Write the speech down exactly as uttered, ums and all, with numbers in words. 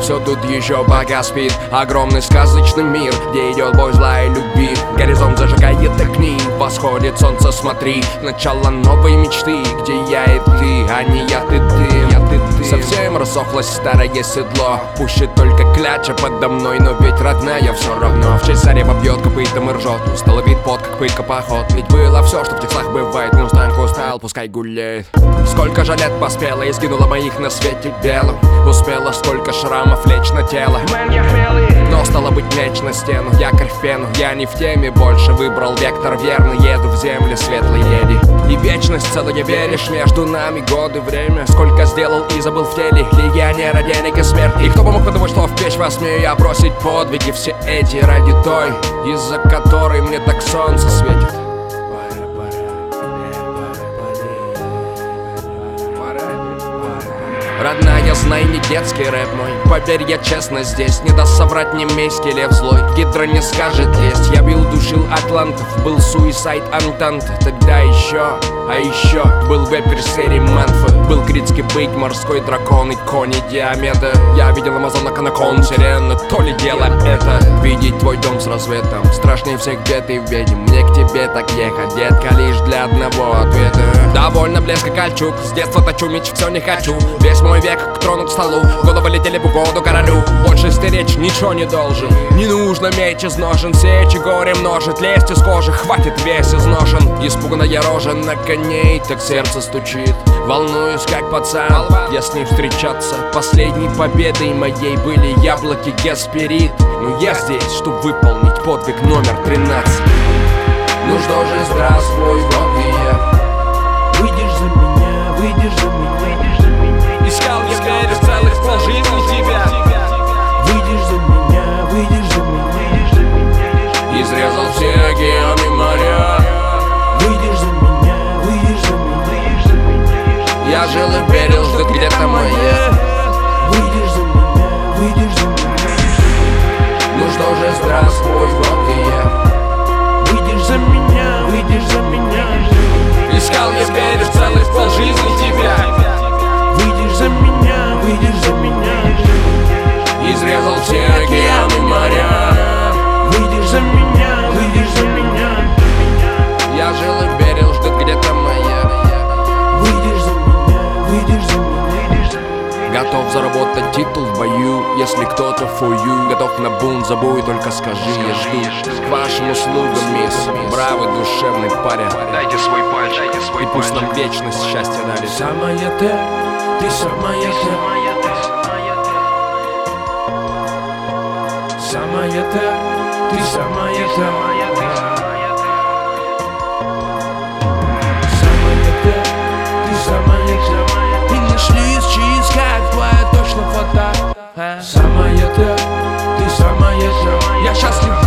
все тут еще пока спит. Огромный сказочный мир, где идет бой зла и любви. Горизонт зажигает огни, восходит солнце, смотри. Начало новой мечты, где я и ты, а не я ты ты, я ты ты. Совсем рассохлось старое седло, пущит только кляча подо мной, но ведь родная все равно. В честь зарева бьет копытом и ржет, устало вид пот, как пытка поход. Ведь было все, что в текстах бывает, мустанг устал, пускай гуляет. Сколько же лет поспела и сгинула моих на свете белом. Успела столько шрамов лечь на тело, но стало быть меч на стену, якорь в пену. Я не в теме больше, выбрал вектор верный. Еду в земли светлой леди. И вечность целая веришь, между нами годы, время. Сколько сделал и забыл в теле, легионера, денег и смерть. И кто бы мог подумать, что в печь вас смею я бросить подвиги все эти ради той, из-за которой мне так солнце светит. Родная, знай, не детский рэп мой. Поверь, я честно здесь. Не даст соврать мне мейский лев злой. Гидра не скажет лезть. Я бил, душил атлантов. Был суисайд антант. Тогда еще, а еще был вепер серии Мэнфа. Был критский бык, морской дракон и кони Диомеда. Я видел амазонок на кон сирена. То ли дело это видеть твой дом с рассветом. Страшнее всех бед и ведьм. Мне к тебе так ехать, детка, лишь для одного ответа. Довольно блеска кольчуг. С детства точу меч, все не хочу. Весь мой век к трону, к столу. Головы летели в угоду королю. Больше стеречь ничего не должен. Не нужно меч из ножен. Сечь и горе множит. Лезть из кожи, хватит весь изношен. Испуганная рожа на коней, так сердце стучит. Волнуюсь, как пацан, если встречаться. Последней победой моей были яблоки Гесперид. Но я здесь, чтобы выполнить подвиг номер тринадцать. Ну что же, здравствуй, вот и я. Выйдешь за меня, выйдешь за меня. Искал я верю целых полжизни тебя. Выйдешь за меня, выйдешь за меня. Изрезал все океаны и моря. Выйдешь за меня, выйдешь за меня. Я жил и верил, что где-то моя. Выйдешь за меня, выйдешь за меня. Ну что же, здравствуй, вот и я. Выйдешь за меня, выйдешь за меня. Искал я верю целых полжизни тебя. Выйдешь за меня, выйдешь за меня. Изрезал все океаны и моря. Выйдешь за меня, выйдешь за меня. Я жил и верил, что где-то моя. Выйдешь за меня, выйдешь за меня. Готов заработать титул в бою, если кто-то for you. Готов на бунт, забудь, только скажи, я жду. К вашим услугам, мисс, бравый душевный парень. Дайте свой пальчик, дайте свой И пусть нам вечность счастья дарит. Самая ты, ты самая ты. Самая ты, ты самая ты. Самая ты, ты самая ты. И нашли из чиз, как твоя точно фото. Самая ты, ты самая ты. Я счастлив.